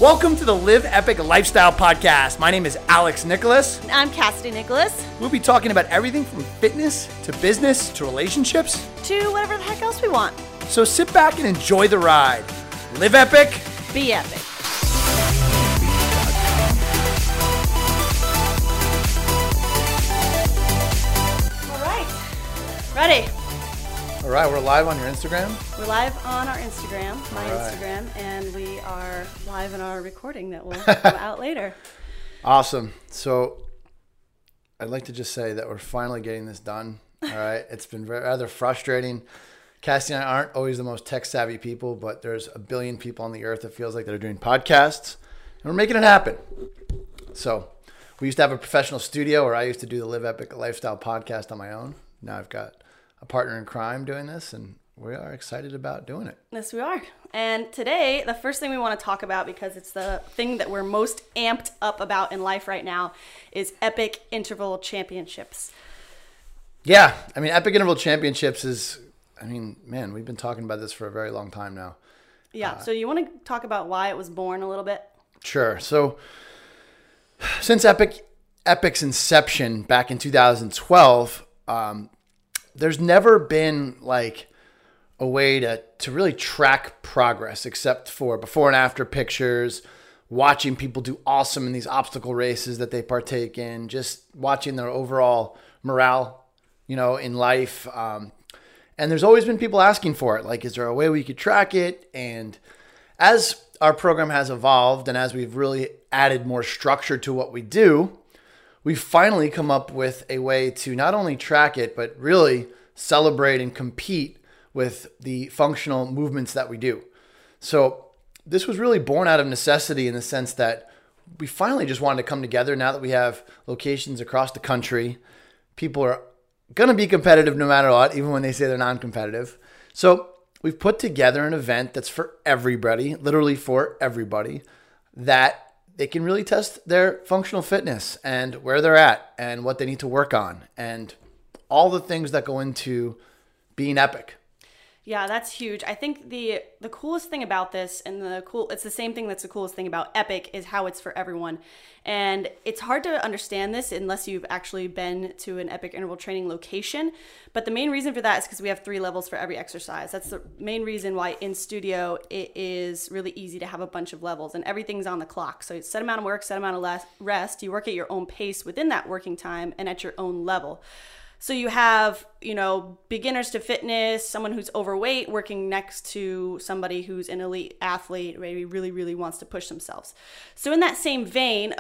Welcome to the Live Epic Lifestyle Podcast. My name is Alex Nicholas. And I'm Cassidy Nicholas. We'll be talking about everything from fitness to business to relationships to whatever the heck else we want. So sit back and enjoy the ride. Live epic. Be epic. All right. Ready? All right, we're live on your Instagram. We're live on our Instagram, my right. Instagram, and we are live in our recording that will go out later. Awesome. So I'd like to just say that we're finally getting this done. All right. It's been rather frustrating. Cassie and I aren't always the most tech savvy people, but there's a billion people on the earth that feels like they're doing podcasts, and we're making it happen. So we used to have a professional studio where I used to do the Live Epic Lifestyle Podcast on my own. Now I've got a partner in crime doing this, and we are excited about doing it. Yes, we are. And today, the first thing we want to talk about, because it's the thing that we're most amped up about in life right now, is Epic Interval Championships. Yeah. I mean, Epic Interval Championships is, man, we've been talking about this for a very long time now. Yeah. So you want to talk about why it was born a little bit? Sure. So since Epic's inception back in 2012, there's never been like a way to really track progress except for before and after pictures, watching people do awesome in these obstacle races that they partake in, just watching their overall morale, in life. And there's always been people asking for it. Like, is there a way we could track it? And as our program has evolved and as we've really added more structure to what we do, we've finally come up with a way to not only track it, but really celebrate and compete with the functional movements that we do. So this was really born out of necessity in the sense that we finally just wanted to come together now that we have locations across the country. People are going to be competitive no matter what, even when they say they're non-competitive. So we've put together an event that's for everybody, literally for everybody, that they can really test their functional fitness and where they're at and what they need to work on and all the things that go into being epic. Yeah, that's huge. I think the coolest thing about this, and it's the same thing that's the coolest thing about Epic, is how it's for everyone. And it's hard to understand this unless you've actually been to an Epic interval training location. But the main reason for that is because we have 3 levels for every exercise. That's the main reason why in studio it is really easy to have a bunch of levels, and everything's on the clock. So it's set amount of work, set amount of rest. You work at your own pace within that working time and at your own level. So you have, beginners to fitness, someone who's overweight working next to somebody who's an elite athlete, maybe really, really wants to push themselves. So in that same vein,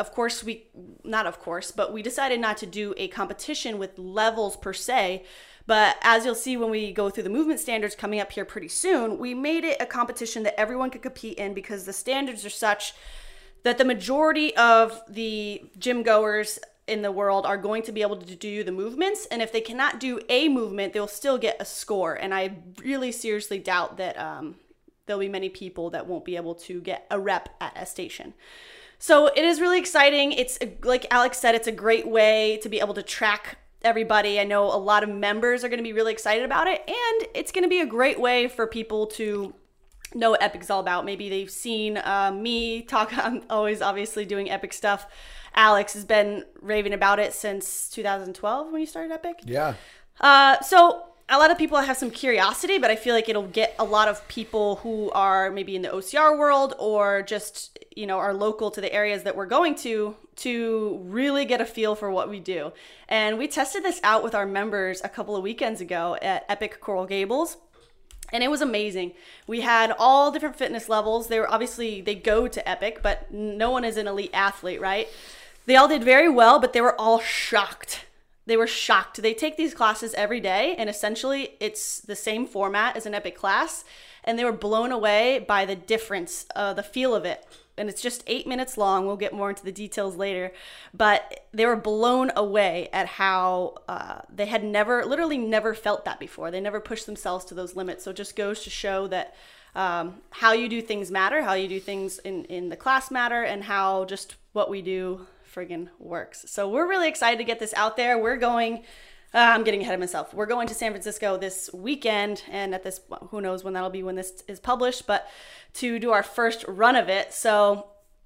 but we decided not to do a competition with levels per se. But as you'll see when we go through the movement standards coming up here pretty soon, we made it a competition that everyone could compete in because the standards are such that the majority of the gym goers in the world are going to be able to do the movements, and if they cannot do a movement, they'll still get a score. And I really seriously doubt that there'll be many people that won't be able to get a rep at a station. So it is really exciting. It's like Alex said, it's a great way to be able to track everybody. I know a lot of members are going to be really excited about it, and it's going to be a great way for people to know what Epic's all about. Maybe they've seen me talk. I'm always obviously doing Epic stuff. Alex has been raving about it since 2012 when you started Epic. Yeah. So a lot of people have some curiosity, but I feel like it'll get a lot of people who are maybe in the OCR world or just, are local to the areas that we're going to really get a feel for what we do. And we tested this out with our members a couple of weekends ago at Epic Coral Gables. And it was amazing. We had all different fitness levels. They go to Epic, but no one is an elite athlete, right? They all did very well, but they were all shocked. They were shocked. They take these classes every day, and essentially it's the same format as an Epic class, and they were blown away by the difference, the feel of it. And it's just 8 minutes long. We'll get more into the details later. But they were blown away at how they had literally never felt that before. They never pushed themselves to those limits. So it just goes to show that how you do things matter, how you do things in the class matter, and how just what we do friggin' works. So we're really excited to get this out there. We're going I'm getting ahead of myself. We're going to San Francisco this weekend, and at this, who knows when that'll be when this is published, but to do our first run of it. So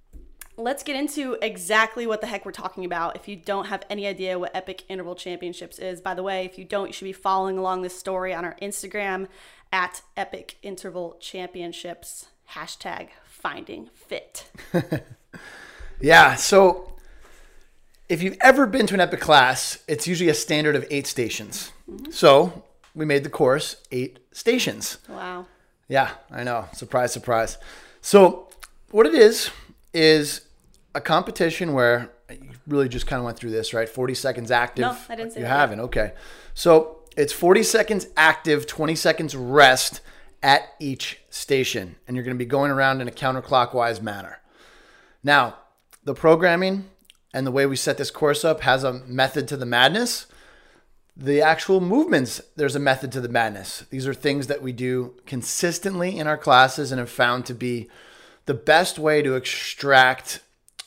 let's get into exactly what the heck we're talking about. If you don't have any idea what Epic Interval Championships is, by the way, if you don't, you should be following along this story on our Instagram at Epic Interval Championships, #FindingFit. Yeah, so if you've ever been to an Epic class, it's usually a standard of 8 stations. Mm-hmm. So we made the course 8 stations. Wow. Yeah, I know. Surprise, surprise. So what it is a competition where you really just kind of went through this, right? 40 seconds active. No, I didn't say you that. You haven't. Okay. So it's 40 seconds active, 20 seconds rest at each station. And you're going to be going around in a counterclockwise manner. Now, the programming and the way we set this course up has a method to the madness. The actual movements, there's a method to the madness. These are things that we do consistently in our classes and have found to be the best way to extract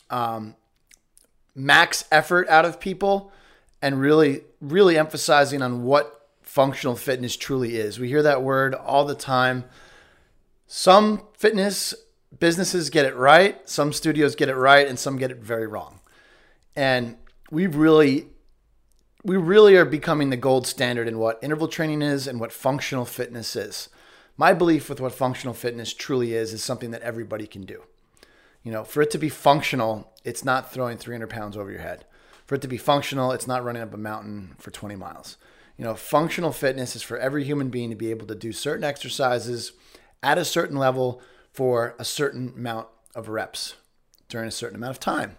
max effort out of people and really, really emphasizing on what functional fitness truly is. We hear that word all the time. Some fitness businesses get it right, some studios get it right, and some get it very wrong. And we really are becoming the gold standard in what interval training is and what functional fitness is. My belief with what functional fitness truly is something that everybody can do. You know, for it to be functional, it's not throwing 300 pounds over your head. For it to be functional, it's not running up a mountain for 20 miles. You know, functional fitness is for every human being to be able to do certain exercises at a certain level for a certain amount of reps during a certain amount of time.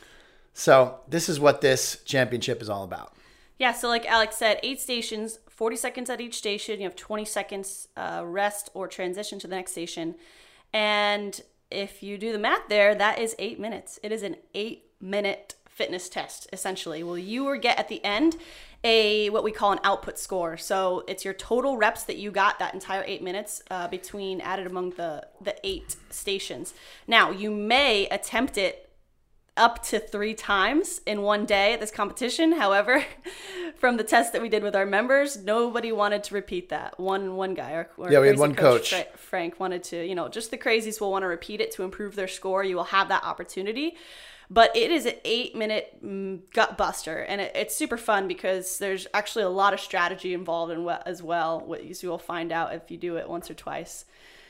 So this is what this championship is all about. Yeah, so like Alex said, 8 stations, 40 seconds at each station. You have 20 seconds rest or transition to the next station. And if you do the math there, that is 8 minutes. It is an 8-minute fitness test, essentially. Well, you will get at the end what we call an output score. So it's your total reps that you got that entire 8 minutes added among the 8 stations. Now, you may attempt it up to 3 times in one day at this competition. However, from the test that we did with our members, nobody wanted to repeat that. One guy, we had one coach. Frank wanted to, just the crazies will want to repeat it to improve their score. You will have that opportunity. But it is an 8-minute gut buster, and it's super fun because there's actually a lot of strategy involved as well, what you will find out if you do it once or twice.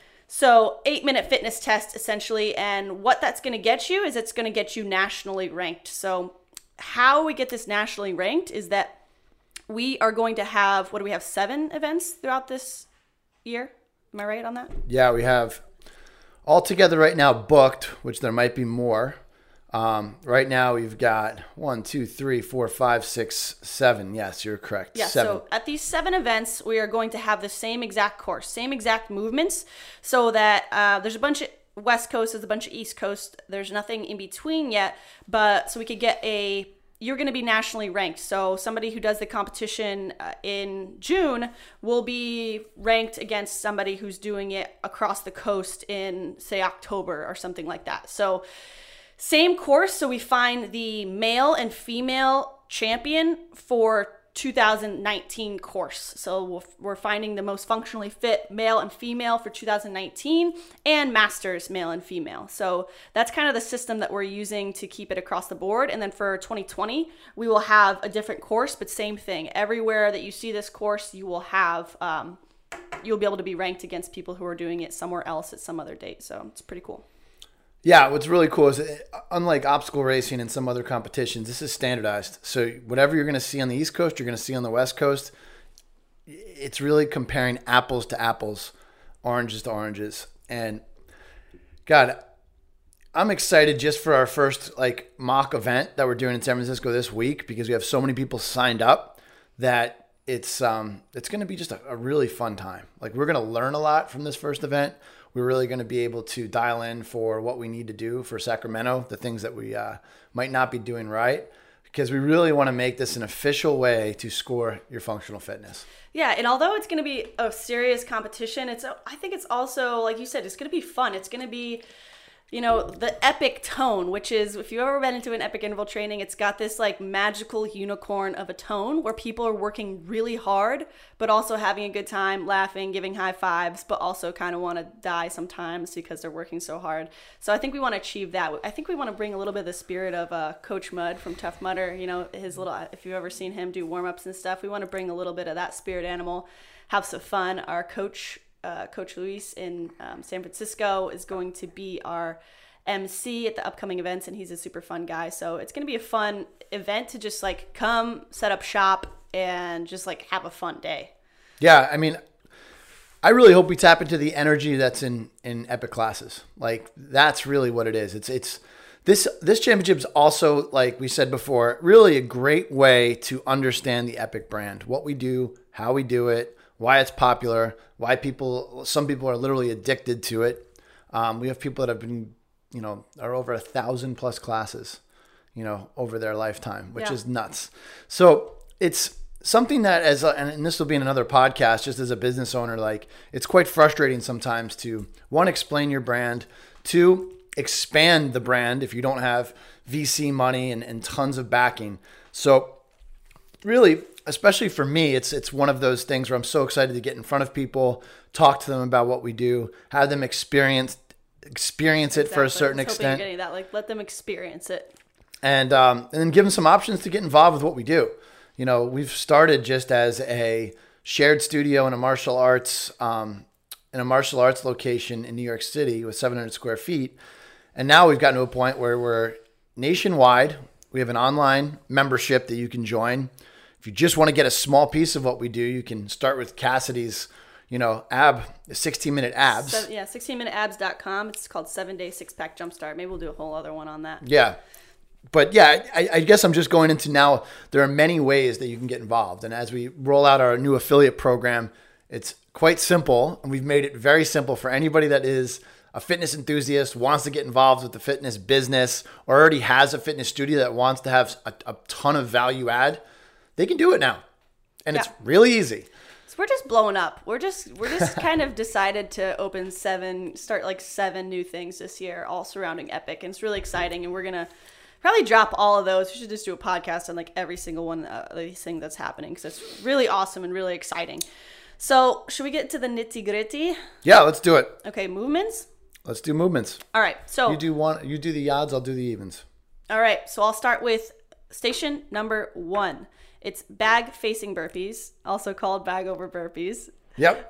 So 8-minute fitness test, essentially, and what that's going to get you is it's going to get you nationally ranked. So how we get this nationally ranked is that we are going to have, 7 events throughout this year? Am I right on that? Yeah, we have altogether right now booked, which there might be more. Right now we've got 1, 2, 3, 4, 5, 6, 7. Yes, you're correct. Yeah, 7. So at these 7 events, we are going to have the same exact course, same exact movements, so that there's a bunch of West Coast, there's a bunch of East Coast. There's nothing in between yet, but so we could get you're going to be nationally ranked. So somebody who does the competition in June will be ranked against somebody who's doing it across the coast in, say, October or something like that. So same course, so we find the male and female champion for 2019 course. So we're finding the most functionally fit male and female for 2019 and masters male and female. So that's kind of the system that we're using to keep it across the board. And then for 2020, we will have a different course, but same thing. Everywhere that you see this course, you will have, you'll be able to be ranked against people who are doing it somewhere else at some other date. So it's pretty cool. Yeah, what's really cool is unlike obstacle racing and some other competitions, this is standardized. So whatever you're going to see on the East Coast, you're going to see on the West Coast. It's really comparing apples to apples, oranges to oranges. And God, I'm excited just for our first mock event that we're doing in San Francisco this week because we have so many people signed up that it's going to be just a really fun time. We're going to learn a lot from this first event. We're really going to be able to dial in for what we need to do for Sacramento, the things that we might not be doing right, because we really want to make this an official way to score your functional fitness. Yeah, and although it's going to be a serious competition, I think it's also, like you said, it's going to be fun. It's going to be the epic tone, which is, if you've ever been into an epic interval training, it's got this like magical unicorn of a tone where people are working really hard, but also having a good time, laughing, giving high fives, but also kind of want to die sometimes because they're working so hard. So I think we want to achieve that. I think we want to bring a little bit of the spirit of Coach Mudd from Tough Mudder, his little, if you've ever seen him do warm-ups and stuff, we want to bring a little bit of that spirit animal, have some fun. Our Coach Luis in San Francisco is going to be our MC at the upcoming events, and he's a super fun guy. So it's going to be a fun event to just like come, set up shop, and just like have a fun day. Yeah, I mean, I really hope we tap into the energy that's in Epic classes. Like, that's really what it is. It's this championship is also, like we said before, really a great way to understand the Epic brand, what we do, how we do it, why it's popular, why some people are literally addicted to it. We have people that have been, are over 1,000+ classes, over their lifetime, which is nuts. So it's something that and this will be in another podcast, just as a business owner, like it's quite frustrating sometimes to, one, explain your brand, two, expand the brand if you don't have VC money and tons of backing. So really, especially for me, it's one of those things where I'm so excited to get in front of people, talk to them about what we do, have them experience it for a certain extent. You're getting that, like, let them experience it, and then give them some options to get involved with what we do. We've started just as a shared studio in a martial arts location in New York City with 700 square feet, and now we've gotten to a point where we're nationwide. We have an online membership that you can join. If you just want to get a small piece of what we do, you can start with Cassidy's, 16-minute abs. 16minuteabs.com. It's called 7-Day Six-Pack Jumpstart. Maybe we'll do a whole other one on that. Yeah. But yeah, I guess I'm just going into now, there are many ways that you can get involved. And as we roll out our new affiliate program, it's quite simple. And we've made it very simple for anybody that is a fitness enthusiast, wants to get involved with the fitness business, or already has a fitness studio that wants to have a ton of value add. They can do it now. And it's really easy. So we're just blowing up. We're just kind of decided to start like 7 new things this year, all surrounding Epic. And it's really exciting. And we're going to probably drop all of those. We should just do a podcast on like every single one of these things that's happening, because it's really awesome and really exciting. So should we get to the nitty gritty? Yeah, let's do it. Okay, movements? Let's do movements. All right. So you do the odds, I'll do the evens. All right. So I'll start with station number 1. It's bag facing burpees, also called bag over burpees. Yep.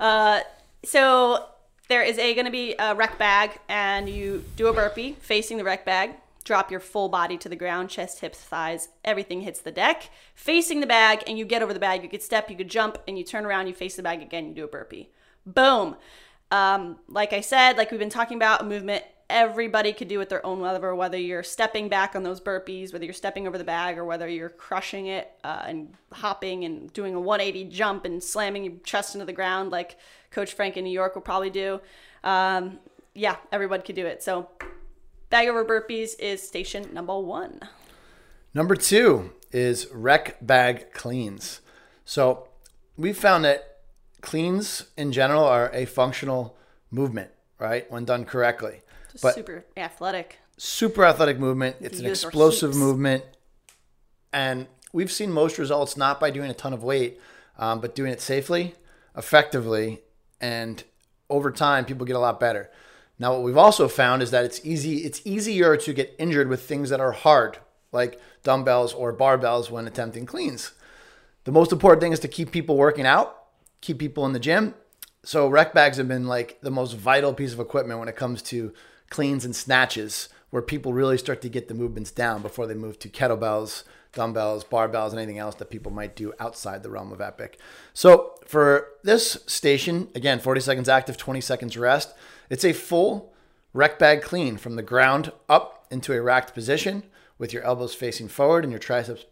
So there is going to be a rec bag, and you do a burpee facing the rec bag. Drop your full body to the ground, chest, hips, thighs, everything hits the deck. Facing the bag, and you get over the bag. You could step, you could jump, and you turn around, you face the bag again, you do a burpee. Boom. Like I said, like we've been talking about, a movement everybody could do at their own level, whether you're stepping back on those burpees, whether you're stepping over the bag, or whether you're crushing it and hopping and doing a 180 jump and slamming your chest into the ground like Coach Frank in New York will probably do. Everybody could do it. So bag over burpees is station number 1. Number 2 is rec bag cleans. So we found that cleans in general are a functional movement, right? When done correctly. But super athletic. Super athletic movement. It's an explosive movement. And we've seen most results not by doing a ton of weight, but doing it safely, effectively, and over time, people get a lot better. Now, what we've also found is that it's easier to get injured with things that are hard, like dumbbells or barbells when attempting cleans. The most important thing is to keep people working out, keep people in the gym. So rec bags have been like the most vital piece of equipment when it comes to cleans and snatches, where people really start to get the movements down before they move to kettlebells, dumbbells, barbells, and anything else that people might do outside the realm of Epic. So for this station, again, 40 seconds active, 20 seconds rest. It's a full rec bag clean from the ground up into a racked position with your elbows facing forward and your triceps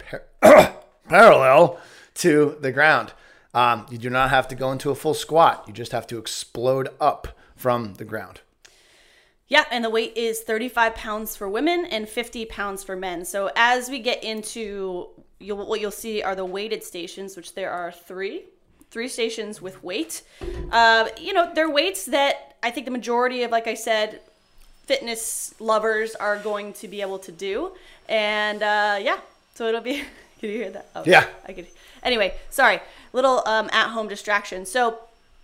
parallel to the ground. You do not have to go into a full squat. You just have to explode up from the ground. Yeah, and the weight is 35 pounds for women and 50 pounds for men. So as we get into, what you'll see are the weighted stations, which there are three stations with weight. They're weights that I think the majority of, like I said, fitness lovers are going to be able to do. And so it'll be, can you hear that? Oh, yeah. I could. Anyway, sorry, little at-home distraction. So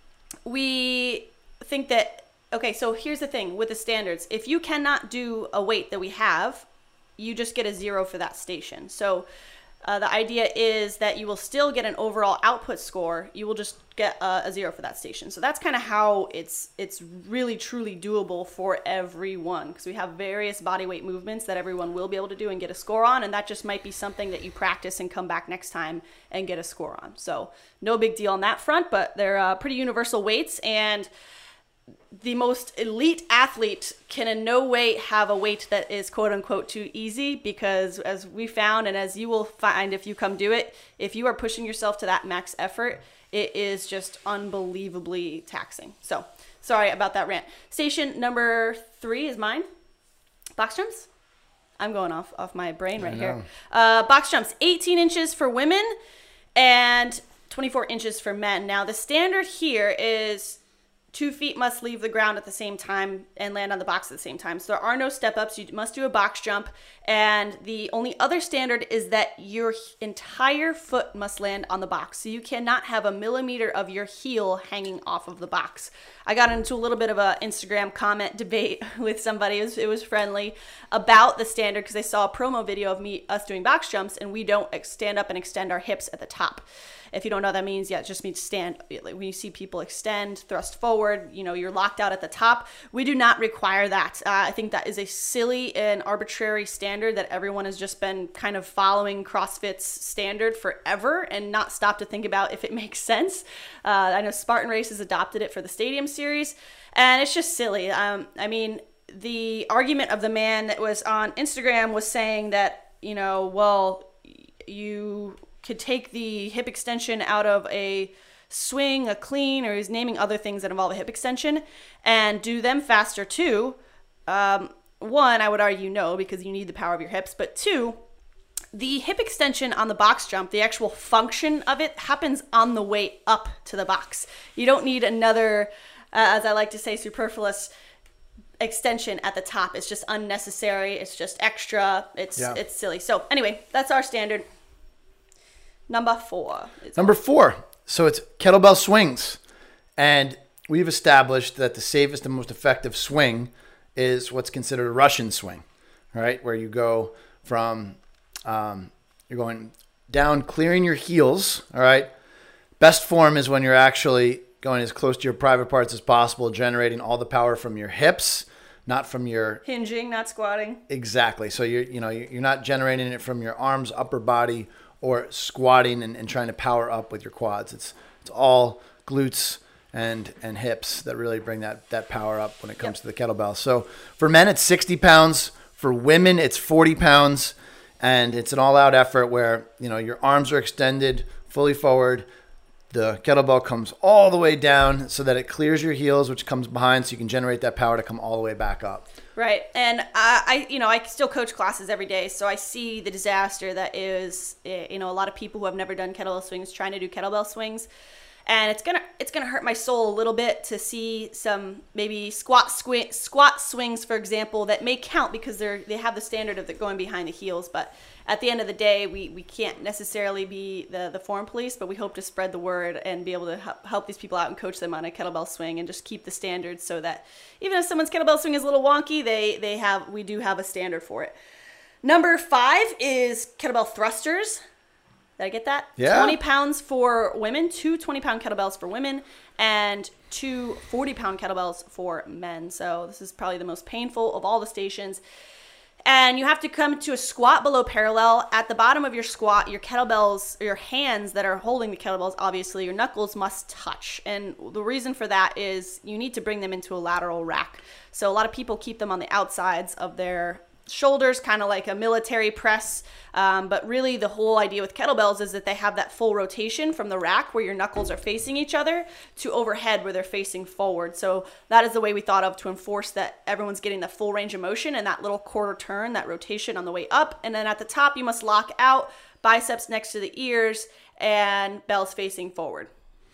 we think that, okay, so here's the thing with the standards. If you cannot do a weight that we have, you just get a 0 for that station. So the idea is that you will still get an overall output score. You will just get a 0 for that station. So that's kind of how it's really truly doable for everyone, because we have various body weight movements that everyone will be able to do and get a score on, and that just might be something that you practice and come back next time and get a score on. So no big deal on that front, but they're pretty universal weights, and the most elite athlete can in no way have a weight that is quote unquote too easy, because as we found, and as you will find if you come do it, if you are pushing yourself to that max effort, it is just unbelievably taxing. So sorry about that rant. Station number 3 is mine. Box jumps. I'm going off my brain right here. Box jumps, 18 inches for women and 24 inches for men. Now the standard here is 2 feet must leave the ground at the same time and land on the box at the same time. So there are no step-ups. You must do a box jump. And the only other standard is that your entire foot must land on the box. So you cannot have a millimeter of your heel hanging off of the box. I got into a little bit of an Instagram comment debate with somebody. It was friendly about the standard, because they saw a promo video of us doing box jumps, and we don't stand up and extend our hips at the top. If you don't know what that means, it just means stand. Like when you see people extend, thrust forward, you're locked out at the top. We do not require that. I think that is a silly and arbitrary standard that everyone has just been kind of following CrossFit's standard forever and not stopped to think about if it makes sense. I know Spartan Race has adopted it for the Stadium Series, and it's just silly. The argument of the man that was on Instagram was saying that, you could take the hip extension out of a swing, a clean, or he's naming other things that involve a hip extension, and do them faster too. One, I would argue no, because you need the power of your hips. But 2, the hip extension on the box jump, the actual function of it happens on the way up to the box. You don't need another, as I like to say, superfluous extension at the top. It's just unnecessary. It's just extra. It's silly. So anyway, that's our standard. Number 4. So it's kettlebell swings. And we've established that the safest and most effective swing is what's considered a Russian swing, right? Where you go from, you're going down, clearing your heels, all right? Best form is when you're actually going as close to your private parts as possible, generating all the power from your hips, not from your... hinging, not squatting. Exactly. So you're not generating it from your arms, upper body, or squatting and trying to power up with your quads. It's all glutes and hips that really bring that power up when it comes to the kettlebell. So for men, it's 60 pounds. For women, it's 40 pounds. And it's an all-out effort where, your arms are extended fully forward. The kettlebell comes all the way down so that it clears your heels, which comes behind, so you can generate that power to come all the way back up. Right. And I still coach classes every day, so I see the disaster that is, a lot of people who have never done kettlebell swings trying to do kettlebell swings. And it's gonna hurt my soul a little bit to see some maybe squat swings, for example, that may count because they have the standard of going behind the heels. But at the end of the day, we can't necessarily be the form police, but we hope to spread the word and be able to help these people out and coach them on a kettlebell swing and just keep the standards so that even if someone's kettlebell swing is a little wonky, we do have a standard for it. Number 5 is kettlebell thrusters. Did I get that? Yeah. 20 pounds for women, 2 20-pound kettlebells for women, and 2 40-pound kettlebells for men. So this is probably the most painful of all the stations. And you have to come to a squat below parallel. At the bottom of your squat, your kettlebells, your hands that are holding the kettlebells, obviously, your knuckles must touch. And the reason for that is you need to bring them into a lateral rack. So a lot of people keep them on the outsides of their shoulders, kind of like a military press. But really the whole idea with kettlebells is that they have that full rotation from the rack where your knuckles are facing each other to overhead where they're facing forward. So that is the way we thought of to enforce that everyone's getting the full range of motion and that little quarter turn, that rotation on the way up. And then at the top, you must lock out, biceps next to the ears, and bells facing forward.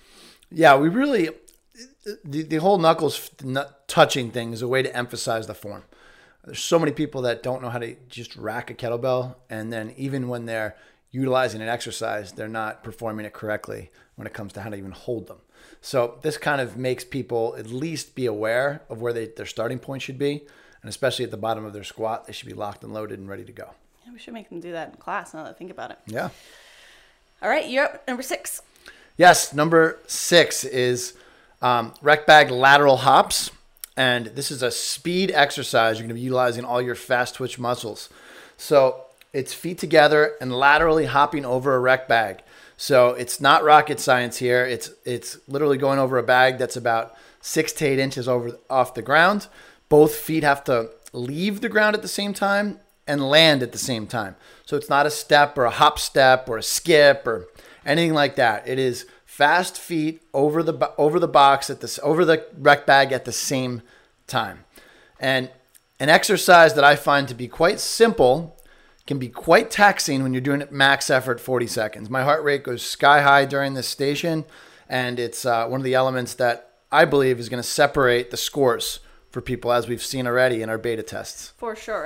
Yeah, we really, the whole knuckles touching thing is a way to emphasize the form. There's so many people that don't know how to just rack a kettlebell. And then even when they're utilizing an exercise, they're not performing it correctly when it comes to how to even hold them. So this kind of makes people at least be aware of where their starting point should be. And especially at the bottom of their squat, they should be locked and loaded and ready to go. Yeah, we should make them do that in class now that I think about it. Yeah. All right, you're up. Number 6. Yes, number 6 is rec bag lateral hops. And this is a speed exercise. You're going to be utilizing all your fast twitch muscles. So it's feet together and laterally hopping over a rec bag. So it's not rocket science here. It's literally going over a bag that's about 6 to 8 inches off the ground. Both feet have to leave the ground at the same time and land at the same time. So it's not a step or a hop step or a skip or anything like that. It is fast feet over the box over the rec bag at the same time. And an exercise that I find to be quite simple can be quite taxing when you're doing it max effort 40 seconds. My heart rate goes sky high during this station, and it's one of the elements that I believe is going to separate the scores for people, as we've seen already in our beta tests. For sure.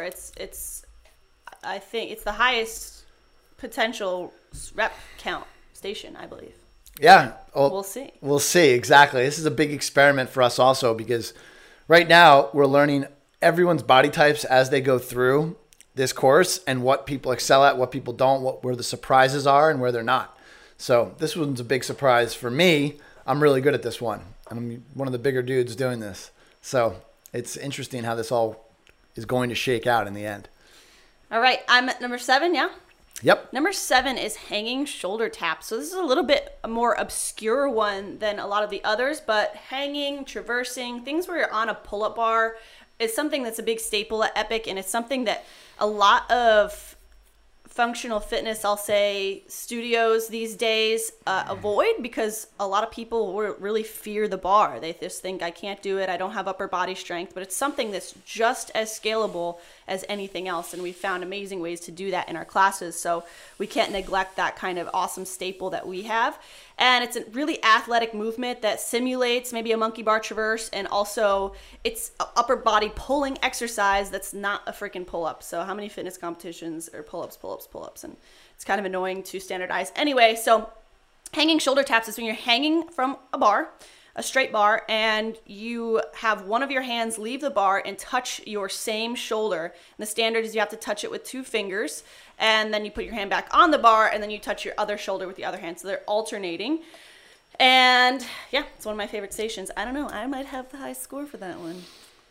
I think it's the highest potential rep count station, I believe. Yeah. Well, we'll see. We'll see. Exactly. This is a big experiment for us also, because right now we're learning everyone's body types as they go through this course and what people excel at, what people don't, where the surprises are and where they're not. So this one's a big surprise for me. I'm really good at this one. I'm one of the bigger dudes doing this. So it's interesting how this all is going to shake out in the end. All right. I'm at number 7, yeah? Yep. Number 7 is hanging shoulder taps. So this is a little bit a more obscure one than a lot of the others, but hanging, traversing, things where you're on a pull-up bar is something that's a big staple at Epic, and it's something that a lot of functional fitness, I'll say, studios these days avoid, because a lot of people really fear the bar. They just think, I can't do it, I don't have upper body strength, but it's something that's just as scalable as anything else, and we've found amazing ways to do that in our classes, so we can't neglect that kind of awesome staple that we have. And it's a really athletic movement that simulates maybe a monkey bar traverse, and also it's an upper body pulling exercise that's not a freaking pull-up. So how many fitness competitions are pull-ups, and it's kind of annoying to standardize. Anyway, so hanging shoulder taps is when you're hanging from a bar, a straight bar, and you have one of your hands leave the bar and touch your same shoulder. And the standard is you have to touch it with 2 fingers, and then you put your hand back on the bar, and then you touch your other shoulder with the other hand. So they're alternating. And yeah, it's one of my favorite stations. I don't know, I might have the high score for that one.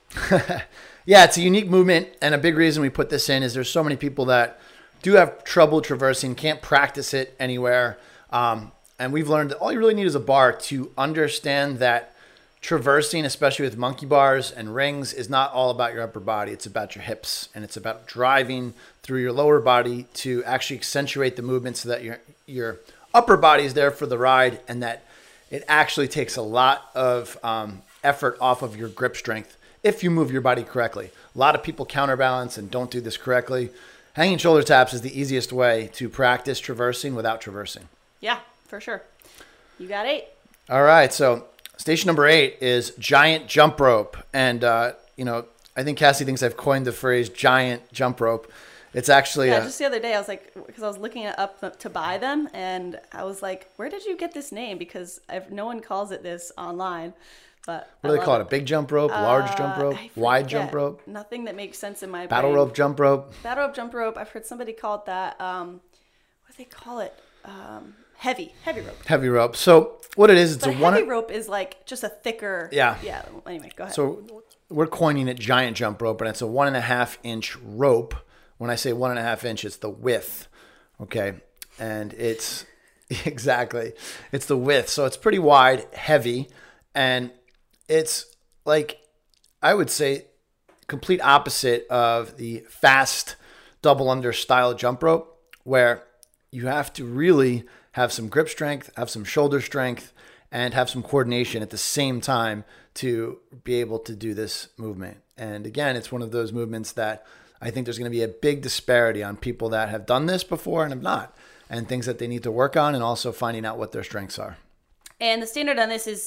Yeah, it's a unique movement, and a big reason we put this in is there's so many people that do have trouble traversing, can't practice it anywhere. And we've learned that all you really need is a bar to understand that traversing, especially with monkey bars and rings, is not all about your upper body. It's about your hips, and it's about driving through your lower body to actually accentuate the movement so that your upper body is there for the ride, and that it actually takes a lot of effort off of your grip strength if you move your body correctly. A lot of people counterbalance and don't do this correctly. Hanging shoulder taps is the easiest way to practice traversing without traversing. Yeah, for sure. You got 8. All right. So station number 8 is giant jump rope. And, I think Cassie thinks I've coined the phrase giant jump rope. It's actually just the other day I was like, because I was looking it up to buy them, and I was like, where did you get this name? Because no one calls it this online. But what do they call it? A big jump rope, large jump rope, wide jump rope? Nothing that makes sense in my Battle brain. rope jump rope. Battle rope jump rope. I've heard somebody call it that. What do they call it? Heavy rope. Heavy rope. So what it is, it's but a heavy rope is like just a thicker. Yeah. Yeah. Anyway, go ahead. So we're coining it giant jump rope, and it's a 1.5 inch rope. When I say 1.5 inch, it's the width. Okay. And it's exactly, it's the width. So it's pretty wide, heavy, and it's like, I would say, complete opposite of the fast double under style jump rope, where you have to really have some grip strength, have some shoulder strength, and have some coordination at the same time to be able to do this movement. And again, it's one of those movements that I think there's going to be a big disparity on people that have done this before and have not, and things that they need to work on, and also finding out what their strengths are. And the standard on this is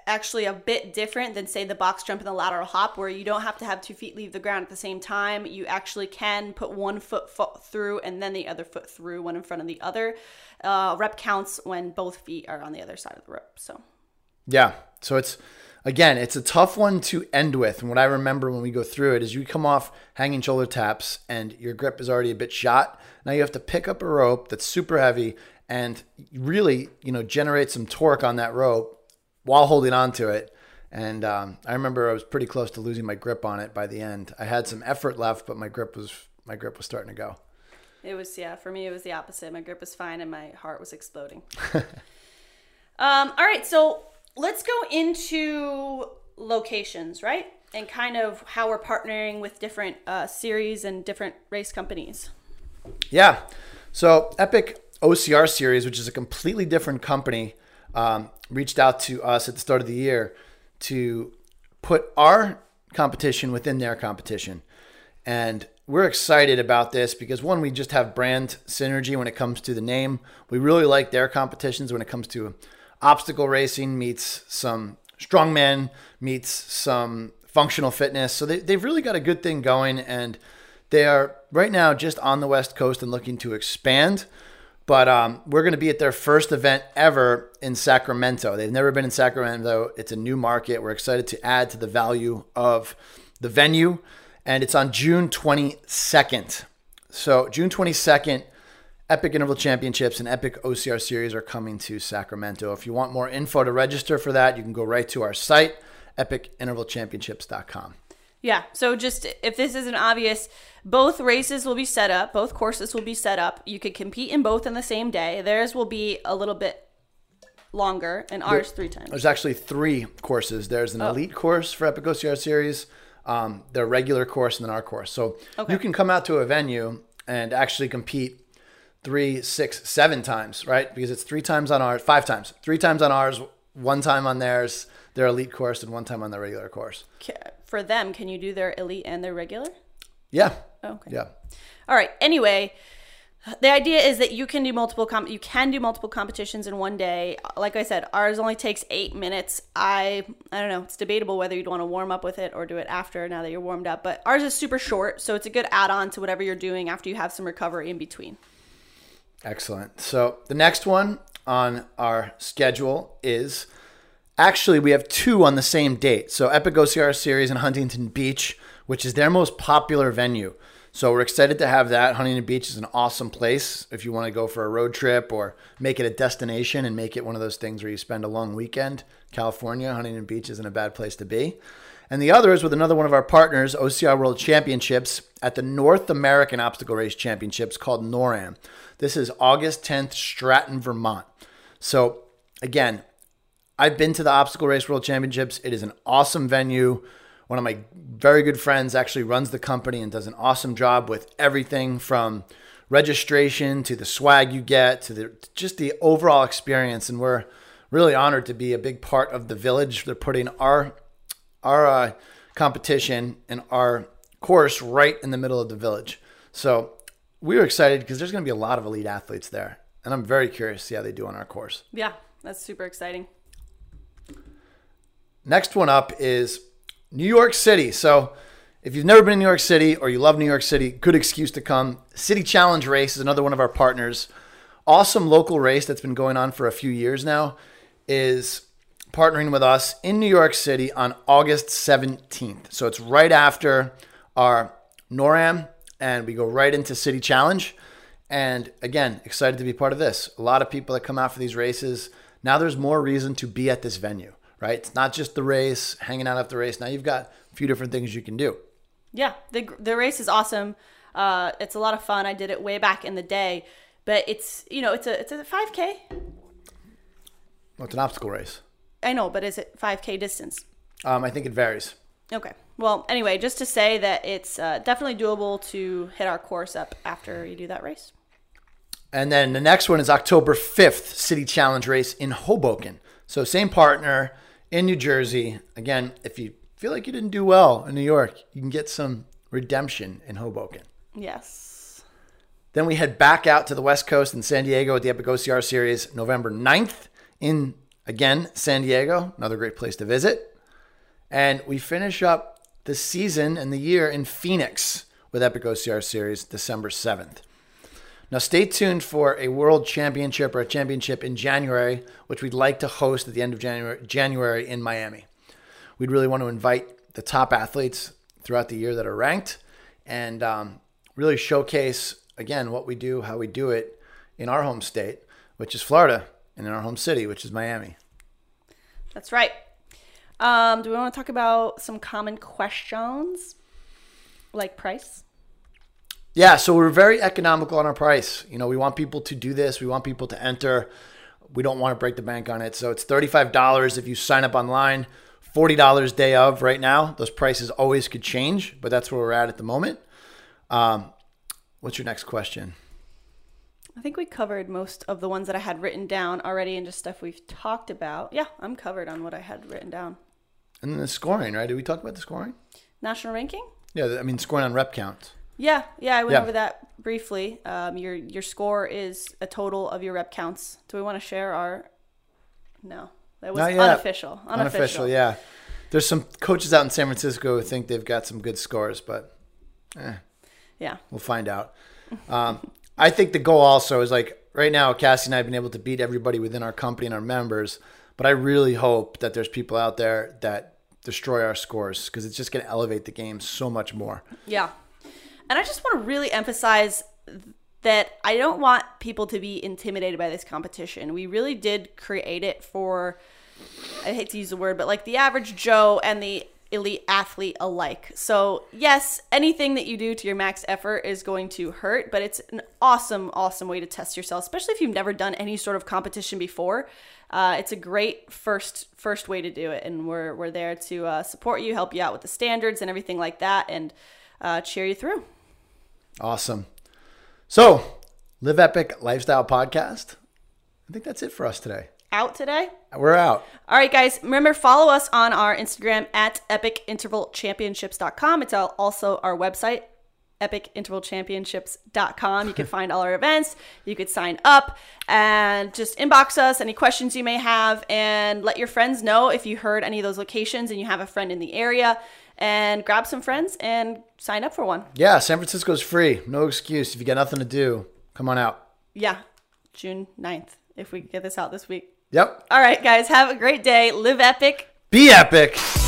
actually a bit different than, say, the box jump and the lateral hop, where you don't have to have 2 feet leave the ground at the same time. You actually can put one foot through and then the other foot through, one in front of the other. Rep counts when both feet are on the other side of the rope. So yeah, so it's a tough one to end with. And what I remember when we go through it is you come off hanging shoulder taps and your grip is already a bit shot. Now you have to pick up a rope that's super heavy and really, generate some torque on that rope while holding on to it. And I remember I was pretty close to losing my grip on it by the end. I had some effort left, but my grip was starting to go. It was, for me, it was the opposite. My grip was fine and my heart was exploding. All right, so let's go into locations, right? And kind of how we're partnering with different series and different race companies. Yeah. So Epic OCR Series, which is a completely different company, reached out to us at the start of the year to put our competition within their competition. And we're excited about this because, one, we just have brand synergy when it comes to the name. We really like their competitions when it comes to obstacle racing meets some strongman, meets some functional fitness. So they've really got a good thing going, and they are right now just on the West Coast and looking to expand. But we're going to be at their first event ever in Sacramento. They've never been in Sacramento. It's a new market. We're excited to add to the value of the venue. And it's on June 22nd. So June 22nd, Epic Interval Championships and Epic OCR Series are coming to Sacramento. If you want more info to register for that, you can go right to our site, epicintervalchampionships.com. Yeah, so just if this isn't obvious, both races will be set up, both courses will be set up. You could compete in both in the same day. Theirs will be a little bit longer, and ours 3 times. There's actually 3 courses. There's an elite course for Epic OCR Series, their regular course, and then our course. So you can come out to a venue and actually compete 3, 6, 7 times, right? Because it's 3 times on ours, 5 times. 3 times on ours, 1 time on theirs, their elite course, and 1 time on their regular course. For them, can you do their elite and their regular? Yeah. Okay. Yeah. All right. Anyway, the idea is that you can do multiple competitions in one day. Like I said, ours only takes 8 minutes. I don't know. It's debatable whether you'd want to warm up with it or do it after, now that you're warmed up. But ours is super short, so it's a good add-on to whatever you're doing after you have some recovery in between. Excellent. So the next one on our schedule is, actually, we have 2 on the same date. So Epic OCR Series in Huntington Beach, which is their most popular venue. So we're excited to have that. Huntington Beach is an awesome place if you want to go for a road trip or make it a destination and make it one of those things where you spend a long weekend. California, Huntington Beach isn't a bad place to be. And the other is with another one of our partners, OCR World Championships, at the North American Obstacle Race Championships called NORAM. This is August 10th, Stratton, Vermont. So again, I've been to the Obstacle Race World Championships. It is an awesome venue. One of my very good friends actually runs the company and does an awesome job with everything from registration to the swag you get to just the overall experience. And we're really honored to be a big part of the village. They're putting our competition and our course right in the middle of the village. So we were excited because there's going to be a lot of elite athletes there. And I'm very curious to see how they do on our course. Yeah, that's super exciting. Next one up is New York City. So if you've never been in New York City or you love New York City, good excuse to come. City Challenge Race is another one of our partners. Awesome local race that's been going on for a few years now is partnering with us in New York City on August 17th. So it's right after our NORAM, and we go right into City Challenge. And again, excited to be part of this. A lot of people that come out for these races. Now there's more reason to be at this venue, right? It's not just the race, hanging out after the race. Now you've got a few different things you can do. Yeah, the race is awesome. It's a lot of fun. I did it way back in the day, but it's a 5K. Well, it's an obstacle race. I know, but is it 5K distance? I think it varies. Okay. Well, anyway, just to say that it's definitely doable to hit our course up after you do that race. And then the next one is October 5th, City Challenge Race in Hoboken. So same partner in New Jersey. Again, if you feel like you didn't do well in New York, you can get some redemption in Hoboken. Yes. Then we head back out to the West Coast in San Diego at the Epic OCR Series, November 9th in Again, San Diego, another great place to visit. And we finish up the season and the year in Phoenix with Epic OCR Series, December 7th. Now, stay tuned for a World Championship or a championship in January, which we'd like to host at the end of January in Miami. We'd really want to invite the top athletes throughout the year that are ranked and really showcase, again, what we do, how we do it in our home state, which is Florida, and in our home city, which is Miami. That's right. Do we want to talk about some common questions like price? Yeah, so we're very economical on our price. You know, we want people to do this. We want people to enter. We don't want to break the bank on it. So it's $35 if you sign up online, $40 day of right now. Those prices always could change, but that's where we're at the moment. What's your next question? I think we covered most of the ones that I had written down already and just stuff we've talked about. Yeah, I'm covered on what I had written down. And then the scoring, right? Did we talk about the scoring? National ranking? Yeah, I mean, scoring on rep count. Yeah, I went over that briefly. Your score is a total of your rep counts. Do we want to share our... No, that was unofficial. Unofficial, yeah. There's some coaches out in San Francisco who think they've got some good scores, but yeah, we'll find out. I think the goal also is like right now, Cassie and I have been able to beat everybody within our company and our members, but I really hope that there's people out there that destroy our scores because it's just going to elevate the game so much more. Yeah. And I just want to really emphasize that I don't want people to be intimidated by this competition. We really did create it for, I hate to use the word, but like the average Joe and the elite athlete alike. So yes, anything that you do to your max effort is going to hurt, but it's an awesome, awesome way to test yourself, especially if you've never done any sort of competition before. It's a great first way to do it. And we're there to support you, help you out with the standards and everything like that, and cheer you through. Awesome. So, Live Epic Lifestyle Podcast. I think that's it for us today. Out today? We're out. All right, guys. Remember, follow us on our Instagram at epicintervalchampionships.com. It's also our website, epicintervalchampionships.com. You can find all our events. You could sign up and just inbox us any questions you may have and let your friends know if you heard any of those locations and you have a friend in the area. And grab some friends and sign up for one. Yeah, San Francisco's free. No excuse. If you got nothing to do, come on out. Yeah, June 9th, if we get this out this week. Yep. All right, guys, have a great day. Live epic. Be epic.